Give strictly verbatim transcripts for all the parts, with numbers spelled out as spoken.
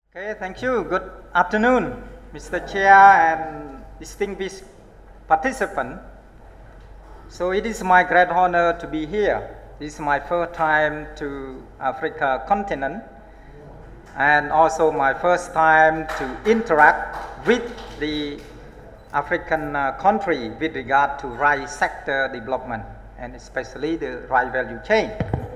Okay, thank you. Good afternoon, Mister Chair and distinguished participants. So it is my great honor to be here. This is my first time to Africa continent and also my first time to interact with the African uh, country with regard to rice sector development and especially the rice value chain.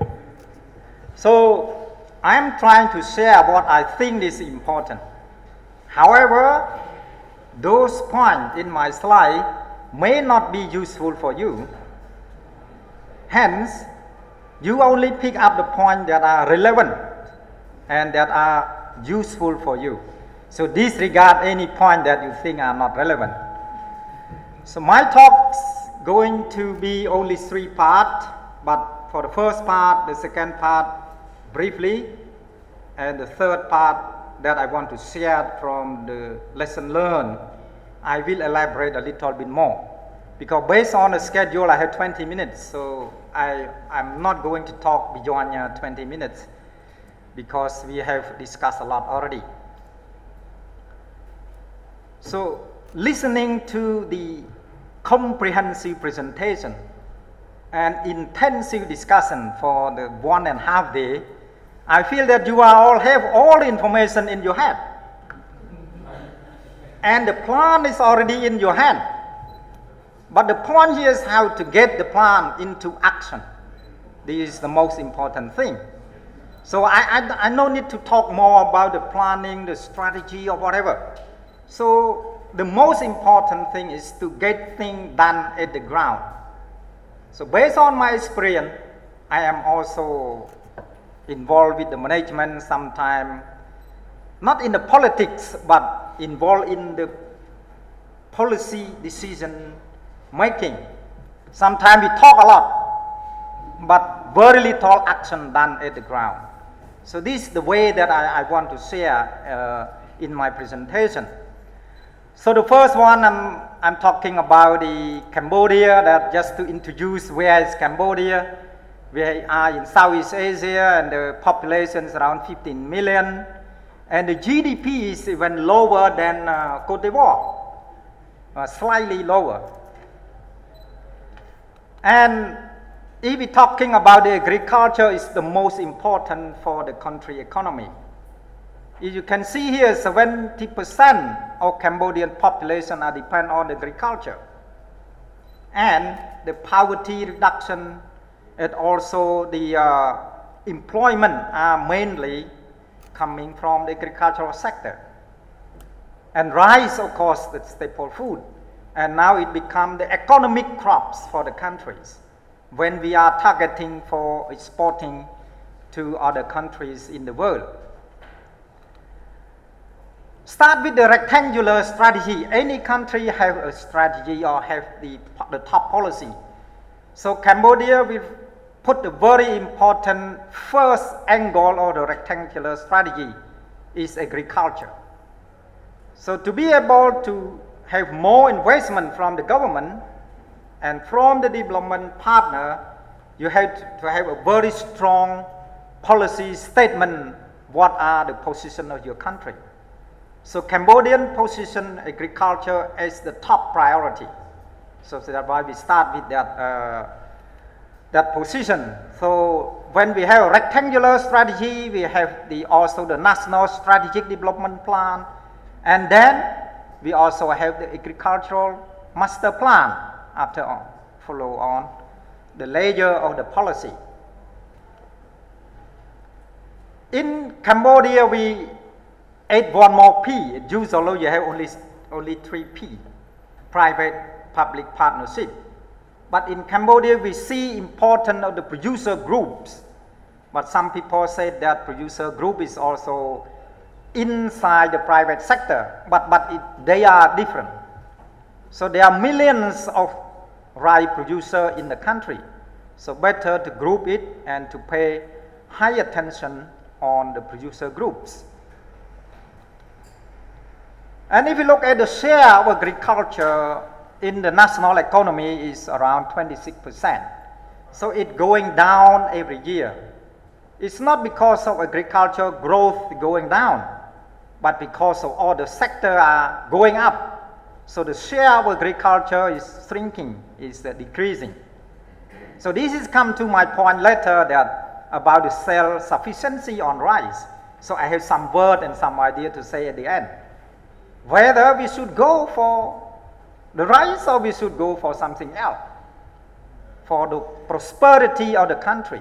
So I am trying to share what I think is important. However, those points in my slide may not be useful for you. Hence, you only pick up the points that are relevant and that are useful for you. So disregard any point that you think are not relevant. So my talk's going to be only three parts, but for the first part, the second part, briefly, and the third part that I want to share from the lesson learned, I will elaborate a little bit more. Because based on the schedule, I have twenty minutes, so I, I'm not going to talk beyond uh, twenty minutes because we have discussed a lot already. So listening to the comprehensive presentation and intensive discussion for the one and a half day, I feel that you are all have all the information in your head. And the plan is already in your hand. But the point here is how to get the plan into action. This is the most important thing. So I, I, I no need to talk more about the planning, the strategy or whatever. So the most important thing is to get things done at the ground. So based on my experience, I am also involved with the management sometime, not in the politics, but involved in the policy decision making. Sometimes we talk a lot, but very little action done at the ground. So this is the way that I, I want to share uh, in my presentation. So the first one, I'm, I'm talking about the Cambodia, that just to introduce where is Cambodia. We are in Southeast Asia and the population is around fifteen million and the G D P is even lower than uh, Cote d'Ivoire, uh, slightly lower. And if we're talking about the agriculture, it's the most important for the country economy. As you can see here, seventy percent of Cambodian population are dependent on agriculture. And the poverty reduction and also the uh, employment are mainly coming from the agricultural sector. And rice, of course, the staple food. And now it becomes the economic crops for the countries when we are targeting for exporting to other countries in the world. Start with the rectangular strategy. Any country have a strategy or have the, the top policy. So Cambodia will put the very important first angle of the rectangular strategy is agriculture. So to be able to have more investment from the government and from the development partner, you have to have a very strong policy statement. What are the position of your country? So Cambodian position agriculture as the top priority. So that's why we start with that, uh, that position. So when we have a rectangular strategy, we have the, also the National Strategic Development Plan, and then we also have the agricultural master plan after all, follow on the layer of the policy. In Cambodia, we add one more P. Usually you have only, only three P, private-public partnership. But in Cambodia, we see importance of the producer groups. But some people say that producer group is also inside the private sector, but, but it, they are different. So there are millions of rice producers in the country. So better to group it and to pay high attention on the producer groups. And if you look at the share of agriculture in the national economy is around twenty-six percent. So it's going down every year. It's not because of agricultural growth going down, but because of all the sectors are going up, so the share of agriculture is shrinking, is uh, decreasing. So this is come to my point later that about the self-sufficiency on rice. So I have some word and some idea to say at the end. Whether we should go for the rice or we should go for something else, for the prosperity of the country.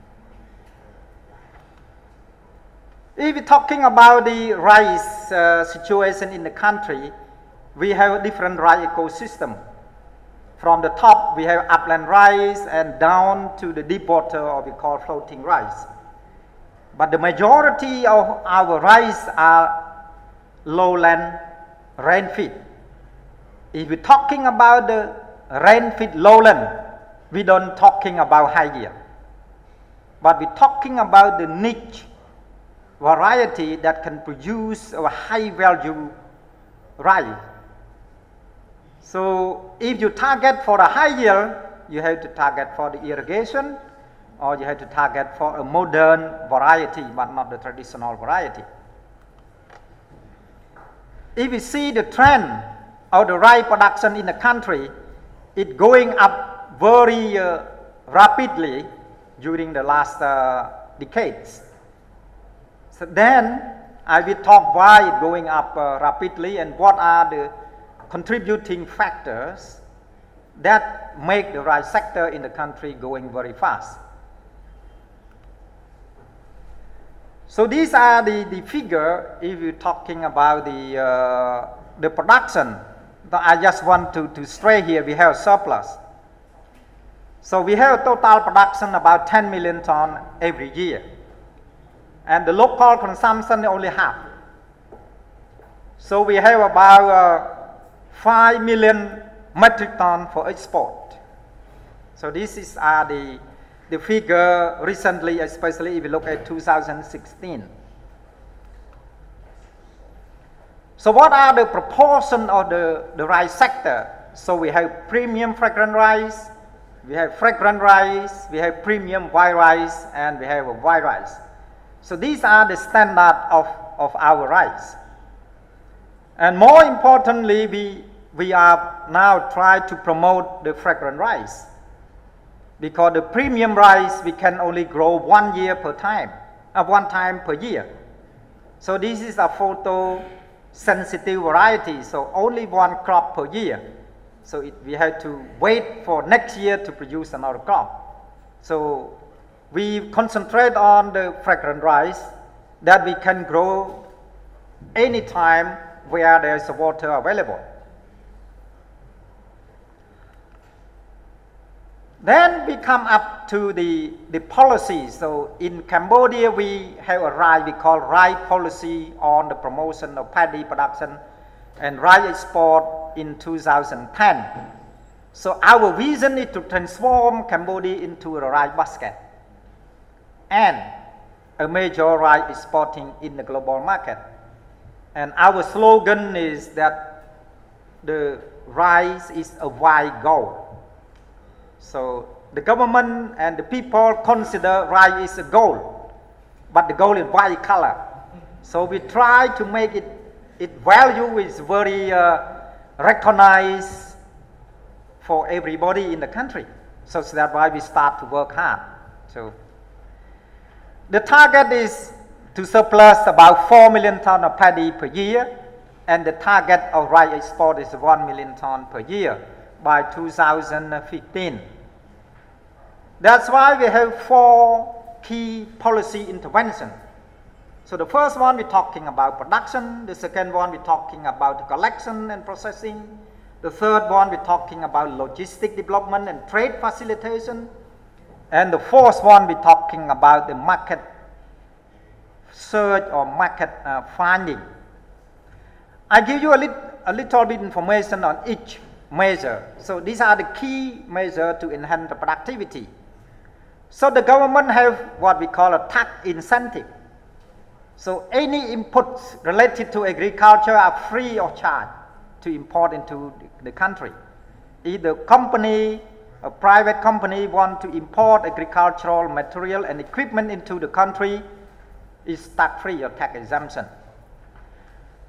If we're talking about the rice uh, situation in the country, we have a different rice ecosystem. From the top, we have upland rice, and down to the deep water, or we call floating rice. But the majority of our rice are lowland rain-fed. If we're talking about the rain-fed lowland, we don't talking about high yield. But we're talking about the niche variety that can produce a high value rice. So if you target for a high yield, you have to target for the irrigation, or you have to target for a modern variety, but not the traditional variety. If we see the trend of the rice production in the country, it's going up very uh, rapidly during the last uh, decades. So then I will talk why it's going up uh, rapidly and what are the contributing factors that make the rice sector in the country going very fast. So these are the, the figure if you're talking about the, uh, the production. I just want to, to stray here, we have surplus. So we have a total production about ten million ton every year. And the local consumption only half. So we have about uh, five million metric ton for export. So this is uh, the, the figure recently, especially if you look at two thousand sixteen. So what are the proportion of the, the rice sector? So we have premium fragrant rice, we have fragrant rice, we have premium white rice, and we have a white rice. So these are the standard of, of our rice. And more importantly, we, we are now trying to promote the fragrant rice. Because the premium rice, we can only grow one year per time, uh, one time per year. So this is a photosensitive variety, so only one crop per year. So it, we have to wait for next year to produce another crop. So we concentrate on the fragrant rice that we can grow anytime where there is water available. Then we come up to the, the policy. So in Cambodia, we have a right we call rice policy on the promotion of paddy production and rice export in two thousand ten. So our vision is to transform Cambodia into a rice basket and a major rice exporting in the global market. And our slogan is that the rice is a white gold. So the government and the people consider rice is a gold, but the gold is white color. So we try to make it, it value is very uh, recognized for everybody in the country. So that's why we start to work hard. So the target is to surplus about four million ton of paddy per year, and the target of rice export is one million ton per year by two thousand fifteen. That's why we have four key policy interventions. So the first one we're talking about production, the second one we're talking about collection and processing, the third one we're talking about logistic development and trade facilitation, and the fourth one we're talking about the market search or market uh, finding. I give you a, lit a little bit information on each measure. So these are the key measures to enhance the productivity. So the government have what we call a tax incentive. So any inputs related to agriculture are free of charge to import into the country. Either company, a private company want to import agricultural material and equipment into the country, is tax free or tax exemption.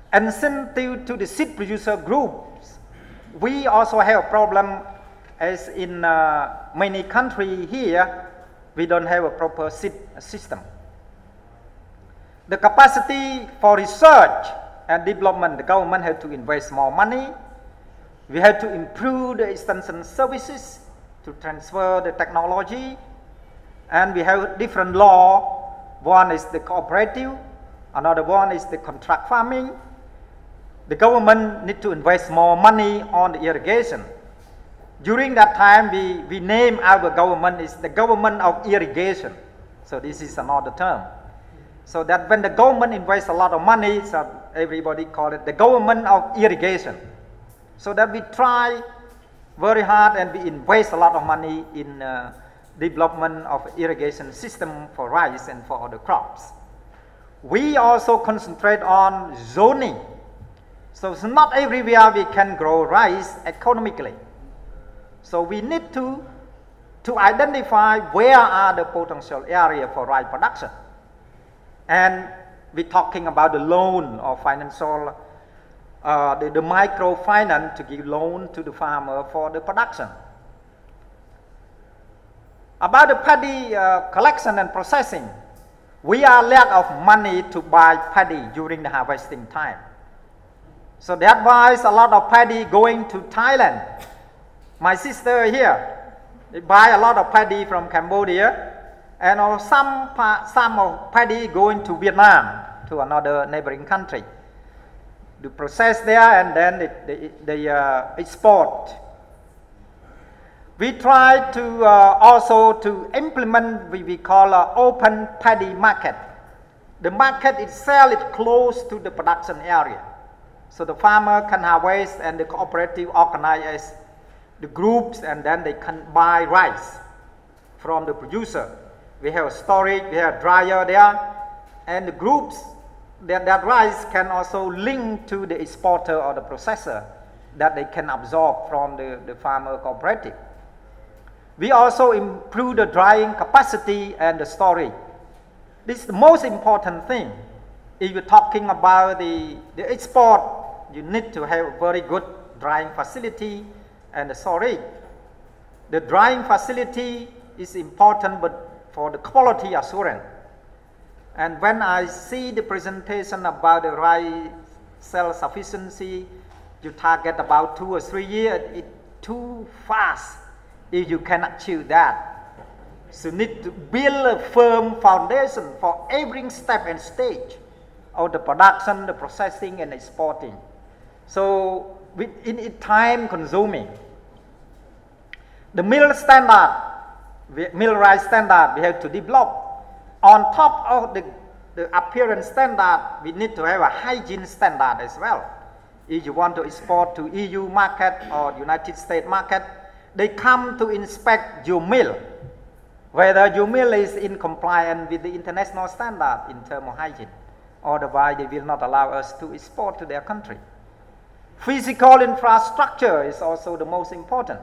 incentive to the seed producer groups. We also have a problem as in uh, many countries here, we don't have a proper seed system. The capacity for research and development, the government has to invest more money. We have to improve the extension services to transfer the technology. And we have different law. One is the cooperative, another one is the contract farming. The government need to invest more money on the irrigation. During that time, we, we name our government is the government of irrigation. So this is another term. So that when the government invests a lot of money, so everybody call it the government of irrigation. So that we try very hard and we invest a lot of money in uh, development of irrigation system for rice and for other crops. We also concentrate on zoning. So it's not everywhere we can grow rice economically. So we need to, to identify where are the potential area for rice production. And we're talking about the loan or financial, uh, the, the microfinance to give loan to the farmer for the production. About the paddy uh, collection and processing, we are lack of money to buy paddy during the harvesting time. So that's why a lot of paddy going to Thailand. My sister here, they buy a lot of paddy from Cambodia, and also some, some of paddy going to Vietnam, to another neighboring country, to process there and then they, they, they uh, export. We try to uh, also to implement what we call an open paddy market. The market itself is close to the production area. So the farmer can harvest and the cooperative organize the groups and then they can buy rice from the producer. We have storage, we have dryer there, and the groups, that, that rice can also link to the exporter or the processor that they can absorb from the, the farmer cooperative. We also improve the drying capacity and the storage. This is the most important thing. If you're talking about the, the export, you need to have a very good drying facility and the storage. The drying facility is important, but for the quality assurance. And when I see the presentation about the rice self-sufficiency, you target about two or three years, it's too fast if you can achieve that. So you need to build a firm foundation for every step and stage of the production, the processing and exporting. So in it time consuming. The mill standard, mill rice standard we have to develop. On top of the, the appearance standard, we need to have a hygiene standard as well. If you want to export to E U market or United States market, they come to inspect your mill, whether your mill is in compliance with the international standard in terms of hygiene. Otherwise, they will not allow us to export to their country. Physical infrastructure is also the most important.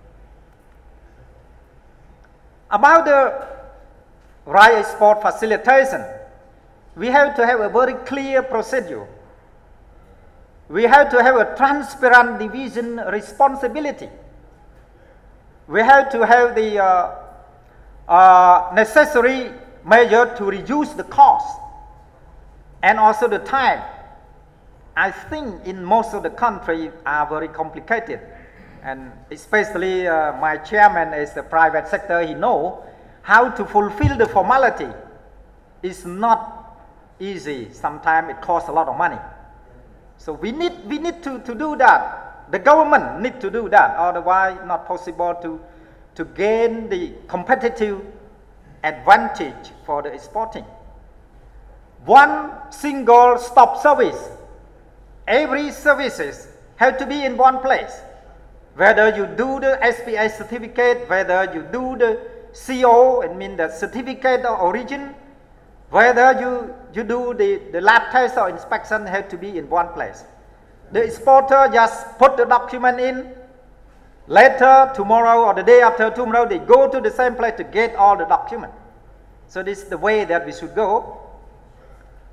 About the rice export facilitation, we have to have a very clear procedure. We have to have a transparent division responsibility. We have to have the uh, uh, necessary measure to reduce the cost and also the time. I think in most of the country are very complicated. And especially uh, my chairman is the private sector, he know how to fulfill the formality. It's not easy. Sometimes it costs a lot of money. So we need, we need to, to do that. The government need to do that. Otherwise, not possible to, to gain the competitive advantage for the exporting. One single stop service. Every services have to be in one place. Whether you do the S P A certificate, whether you do the C O, I mean the certificate of origin, whether you, you do the, the lab test or inspection, have to be in one place. The exporter just put the document in, later, tomorrow or the day after tomorrow, they go to the same place to get all the documents. So this is the way that we should go.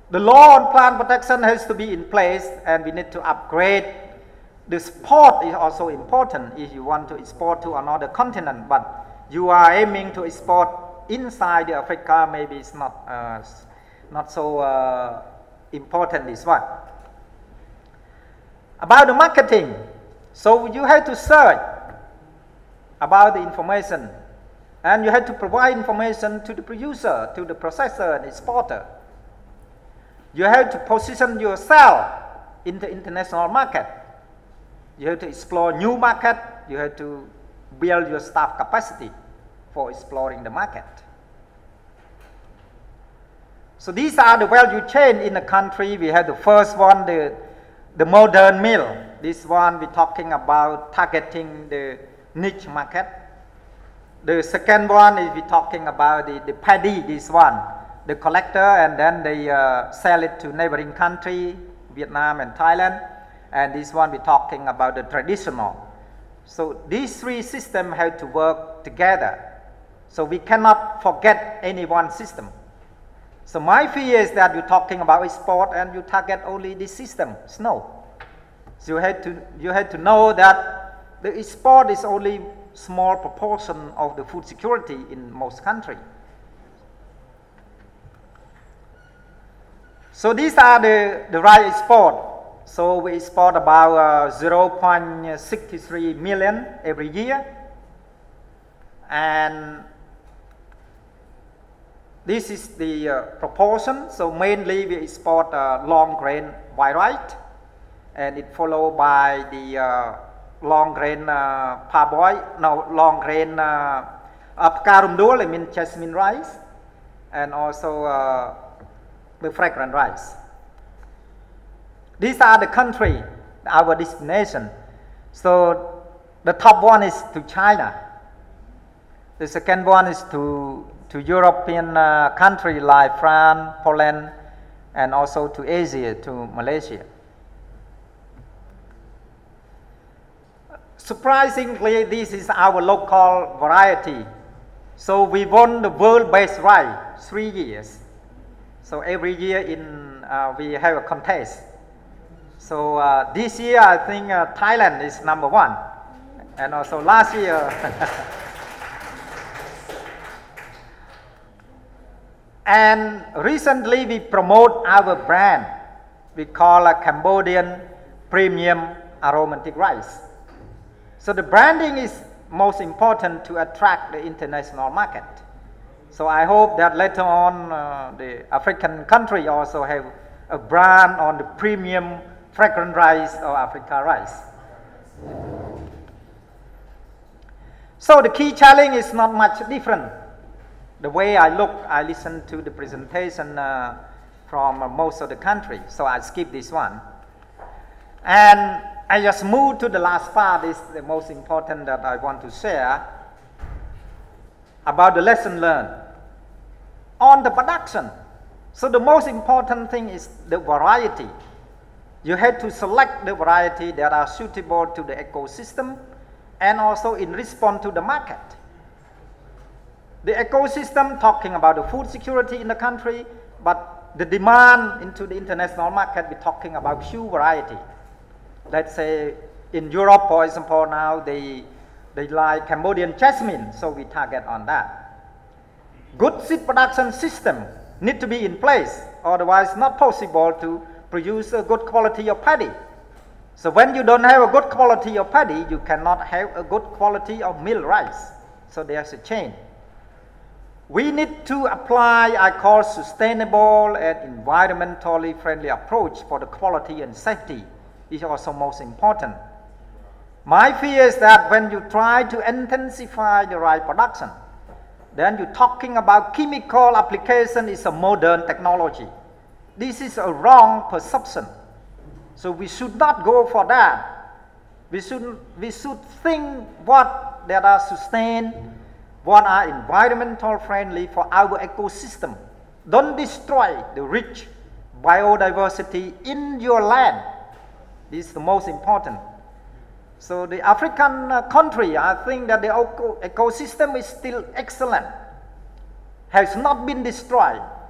The law on plant protection has to be in place, and we need to upgrade. The sport is also important if you want to export to another continent, but you are aiming to export inside Africa, maybe it's not, uh, not so uh, important, this one. About the marketing, so you have to search about the information, and you have to provide information to the producer, to the processor and exporter. You have to position yourself in the international market. You have to explore new market. You have to build your staff capacity for exploring the market. So these are the value chain in the country. We have the first one, the, the modern mill. This one we're talking about targeting the niche market. The second one is we're talking about the, the paddy, this one. The collector, and then they uh, sell it to neighboring country, Vietnam and Thailand. And this one we're talking about the traditional. So these three systems have to work together. So we cannot forget any one system. So my fear is that you're talking about export and you target only this system. No. So you have to, you have to know that the export is only small proportion of the food security in most countries. So these are the, the right export. So we export about uh, zero point six three million every year. And this is the uh, proportion. So mainly we export uh, long grain white rice, and it followed by the uh, long grain uh, parboiled, no, long grain uh, uh, pkarumdul, I mean jasmine rice, and also uh, the fragrant rice. These are the country, our destination. So the top one is to China. The second one is to, to European uh, country like France, Poland, and also to Asia, to Malaysia. Surprisingly, this is our local variety. So we won the world best rice three years. So every year in uh, we have a contest. So uh, this year I think uh, Thailand is number one, and also last year. And recently we promote our brand. We call a Cambodian premium aromatic rice. So the branding is most important to attract the international market. So I hope that later on uh, the African country also have a brand on the premium fragrant rice or Africa rice. So the key challenge is not much different. The way I look, I listen to the presentation uh, from uh, most of the country, so I skip this one. And I just move to the last part, is the most important that I want to share about the lesson learned on the production. So the most important thing is the variety. You have to select the variety that are suitable to the ecosystem and also in response to the market. The ecosystem talking about the food security in the country, but the demand into the international market, we're talking about few variety. Let's say in Europe, for example, now they, they like Cambodian jasmine, so we target on that. Good seed production system need to be in place, otherwise not possible to produce a good quality of paddy. So when you don't have a good quality of paddy, you cannot have a good quality of mill rice. So there's a chain. We need to apply, I call, sustainable and environmentally friendly approach for the quality and safety. Is also most important. My fear is that when you try to intensify the rice production, then you're talking about chemical application is a modern technology. This is a wrong perception. So we should not go for that. We should, we should think what that are sustained, what are environmental friendly for our ecosystem. Don't destroy the rich biodiversity in your land. This is the most important. So the African uh, country, I think that the eco ecosystem is still excellent, has not been destroyed.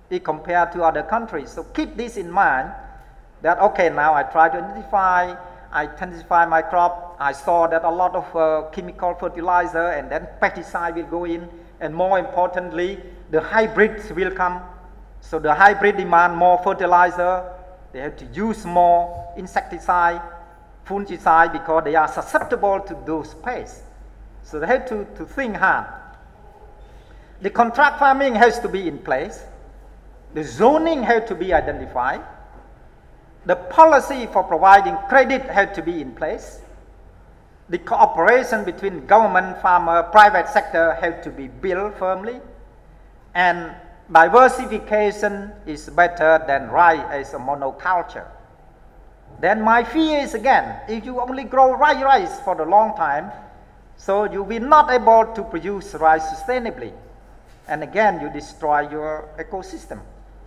if compared to other countries. So keep this in mind that, okay, now I try to identify, I intensify my crop, I saw that a lot of uh, chemical fertilizer and then pesticide will go in, and more importantly, the hybrids will come. So the hybrid demand more fertilizer, they have to use more insecticide, fungicide, because they are susceptible to those pests. So they have to, to think hard. The contract farming has to be in place. The zoning has to be identified. The policy for providing credit has to be in place. The cooperation between government, farmer, private sector has to be built firmly. And diversification is better than rice as a monoculture. Then my fear is again, if you only grow rice rice for a long time, so you will not able to produce rice sustainably. And again, you destroy your ecosystem.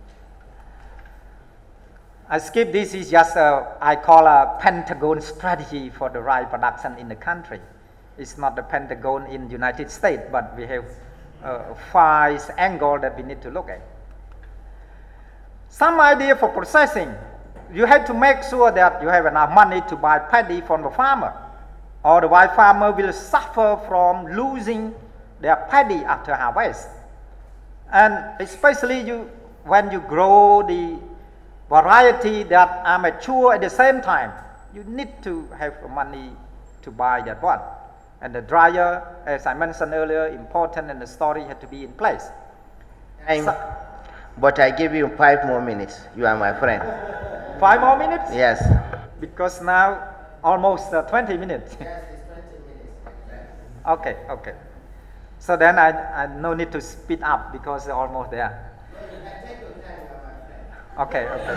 I skip this, is just a, I call a Pentagon strategy for the rice production in the country. It's not the Pentagon in the United States, but we have uh, five angles that we need to look at. Some idea for processing. You have to make sure that you have enough money to buy paddy from the farmer, or the white farmer will suffer from losing their paddy after harvest. And especially you, when you grow the variety that are mature at the same time, you need to have money to buy that one. And the dryer, as I mentioned earlier, important, and the storage had to be in place. I'm, so, but I give you five more minutes. You are my friend. Five more minutes? Yes. Because now almost uh, twenty minutes. Yes, it's twenty minutes. Okay, okay. So then I, I no need to speed up because they're almost there. Okay, okay.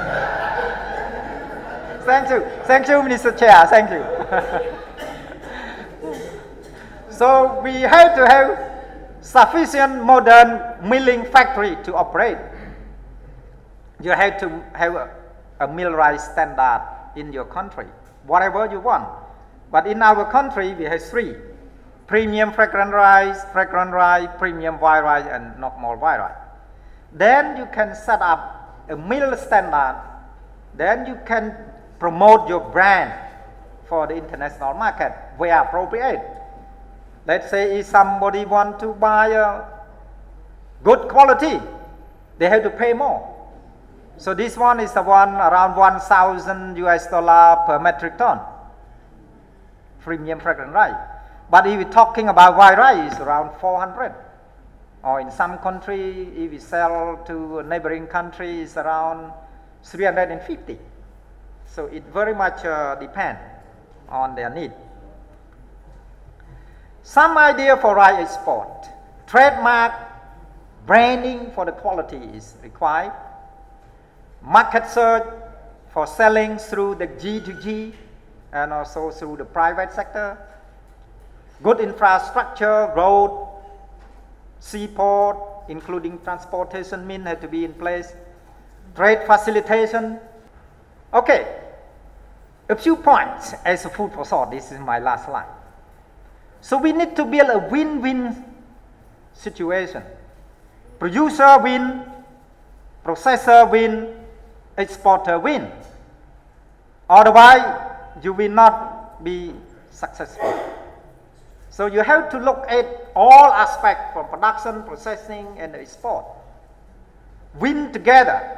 Thank you. Thank you, Mister Chair. Thank you. So we have to have sufficient modern milling factory to operate. You have to have a, a millwright standard in your country, whatever you want. But in our country, we have three: premium fragrant rice, fragrant rice, premium white rice, and normal white rice. Then you can set up a mill standard. Then you can promote your brand for the international market where appropriate. Let's say if somebody want to buy a good quality, they have to pay more. So this one is the one around one thousand U S dollar per metric ton, premium fragrant rice. But if we're talking about white rice, it's around four hundred. Or in some country, if we sell to a neighboring country, it's around three hundred fifty. So it very much uh, depends on their need. Some idea for rice export. Trademark, branding for the quality is required. Market search for selling through the G to G and also through the private sector. Good infrastructure, road, seaport, including transportation means have to be in place. Trade facilitation. Okay, a few points as a food for thought. This is my last slide. So we need to build a win-win situation. Producer win, processor win, exporter win. Otherwise, you will not be successful. So you have to look at all aspects from production, processing, and export. Win together.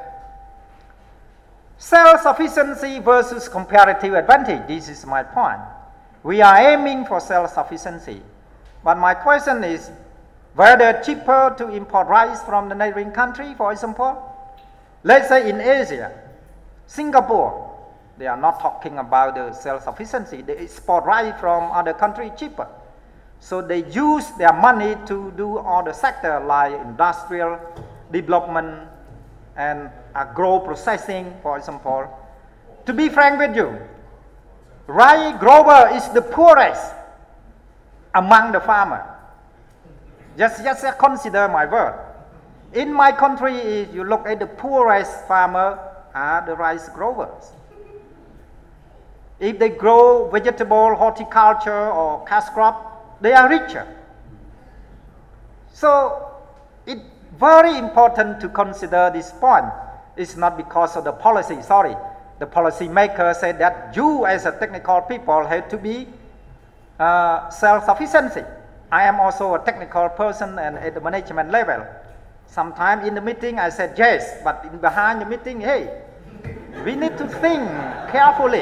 Self-sufficiency versus comparative advantage. This is my point. We are aiming for self-sufficiency. But my question is, whether cheaper to import rice from the neighboring country, for example? Let's say in Asia, Singapore, they are not talking about the self-sufficiency. They export rice from other countries cheaper. So they use their money to do all the sector like industrial development and agro processing, for example. To be frank with you, rice grower is the poorest among the farmers. Just, just consider my word. In my country, if you look at the poorest farmer are the rice growers. If they grow vegetable, horticulture, or cash crop, they are richer. So it very important to consider this point. It's not because of the policy, sorry. The policy maker said that you as a technical people have to be uh, self-sufficiency. I am also a technical person and at the management level. Sometimes in the meeting I said yes, but in behind the meeting, hey, we need to think carefully.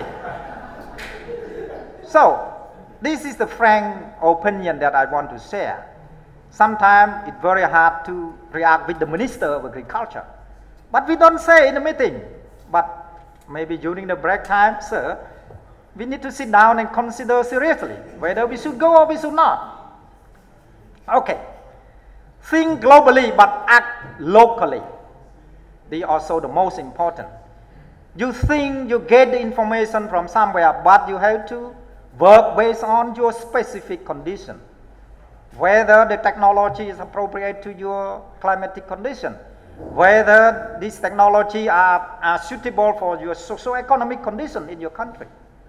So, this is the frank opinion that I want to share. Sometimes it's very hard to react with the Minister of Agriculture. But we don't say in the meeting. But maybe during the break time, sir, we need to sit down and consider seriously whether we should go or we should not. Okay. Think globally but act locally. They are also the most important. You think you get the information from somewhere, but you have to work based on your specific condition. Whether the technology is appropriate to your climatic condition, whether this technology are, are suitable for your socio-economic condition in your country.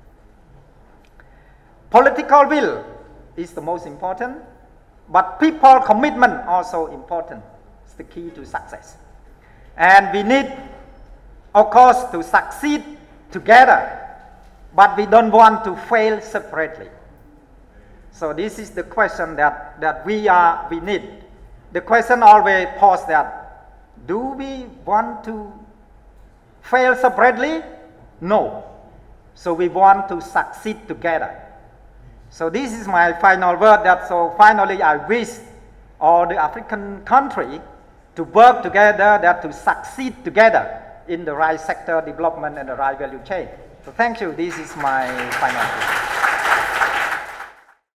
Political will is the most important, but people commitment also important. It's the key to success. And we need, of course, to succeed together, but we don't want to fail separately. So this is the question that, that we, are, we need. The question always posed that, do we want to fail separately? No. So we want to succeed together. So this is my final word. That so finally I wish all the African countries to work together, that to succeed together in the right sector development and the right value chain. So thank you. This is my final word.